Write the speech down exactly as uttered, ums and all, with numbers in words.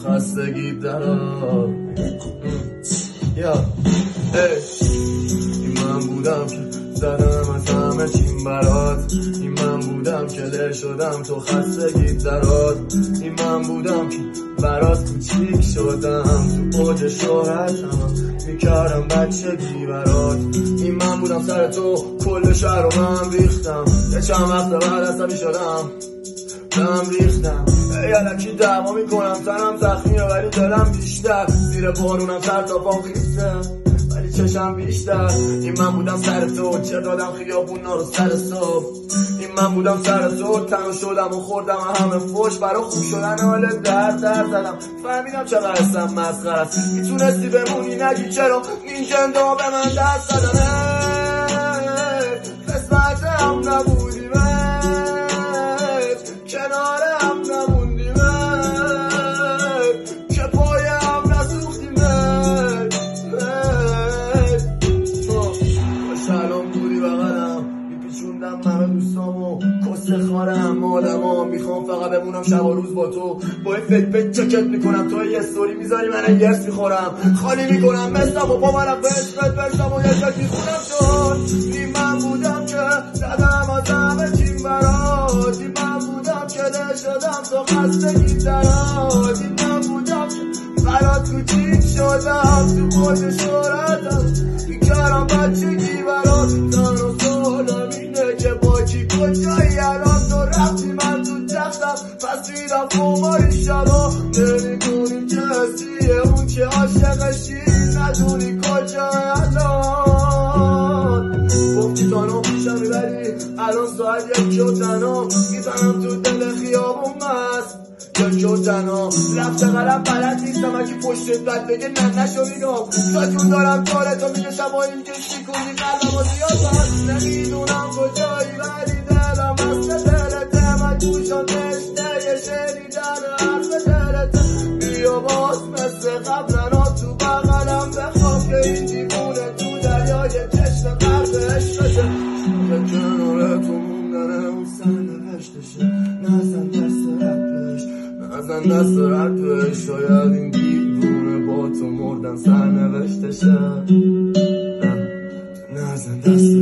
خستگی درات. یا این من بودم که زدم از همه چیم برات، این من بودم که له شدم تو خستگی درات، این من بودم که برات کوچیک شدم تو اوج شهرتم میکردم بچگی برات، این من بودم سر تو کل شهر رو من ریختم، یه چند وقت بعد عصبی شدم دم ریختم، یلکی دعوا میکنم تنم زخمیه ولی دلم بیشتر، زیر بارونم سر تا پام خیسته ولی چشم بیشتر، این من بودم سر تو چه دادم خیابونا رو سر صبح، این من بودم سر تو تنو شدم و خوردم و همه فوش برا خوب شدن حال درد درد زدم، فهمیدم چقدر هستم مسخره است، میتونستی بمونی نگی چرا نیجنده ها به من دست زدن، قسمت هم نبودی کنار هم نموندیم که پای هم نسوختیم، سلام دوری بغلم میپیچوندم من دوستامو کسه خارم آدم ها، میخوام فقط بمونم شب و روز با تو، با این فکر فکر چکت میکنم تو یه ستوری میذاری من یرس میخورم خالی میکنم مثلم و با منم به اسمت برسم و یه شک میخونم چون این من بودم که زدم از همه چیم برات، این من بودم که له شدم تو خستگی درات، این من بودم که برات کوچیک شدم تو خود شهرتم میکردم بچگی برات، تن و سالم اینه که با کی کجایی الان تو رفتی من تو تختم پس میرم خماری شبا نمیدونیم که هستیه اون که عاشقشی ندونی کجای الان، گفتی تانو پیشم میبری الان ساعت یکی و تنها میزنم تو دل خیابون مست یکی و تنها، رفت قلم بلد نیستم اگه پشتت بد بگه نه نشو میگم تا جون دارم کارتو میگه شبا این کشتی کنی قلبم و زیاد بست نمیدونم کجایی ولی دلم هست دلته من گوشم نشته شنیدن حرف دلته، بیا باز مثل قبلنا تو بغلم بخواب که این دیوونه تو دریای چشم قرد عشقشه، که کنار تو موندنه اون سرنوشتشه، نزن دست ردش نزن دست ردش، شاید این دیوونه با تو مردن سرنوشتشه، نزن دست